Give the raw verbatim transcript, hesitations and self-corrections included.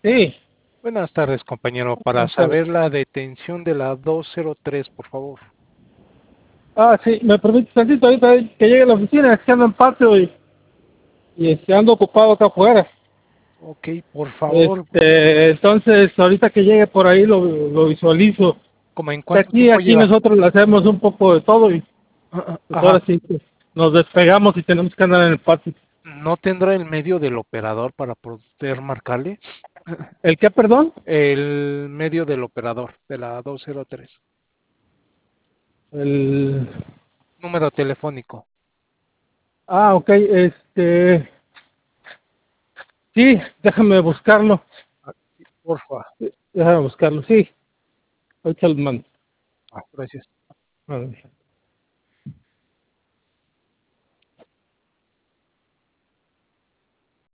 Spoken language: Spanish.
Sí, Buenas tardes, compañero. Para buenas tardes. saber la detención de la dos cero tres, por favor. Ah, sí, me permite tantito ahorita que llegue a la oficina, es que ando en patio y, y este, ando ocupado acá afuera. Ok, por favor. Este, entonces, ahorita que llegue por ahí lo, lo visualizo. ¿Cómo en Que cuánto Aquí, tiempo aquí llega? nosotros le hacemos un poco de todo y Ah, ah, pues Ajá. ahora sí que nos despegamos y tenemos que andar en el patio. ¿No tendrá el medio del operador para poder marcarle? ¿El qué, perdón? El medio del operador de la dos cero tres. El... Número telefónico. Ah, ok, este... Sí, déjame buscarlo. Ah, sí, porfa. Déjame buscarlo, sí. Ahorita lo mando. Ah, gracias. A ver.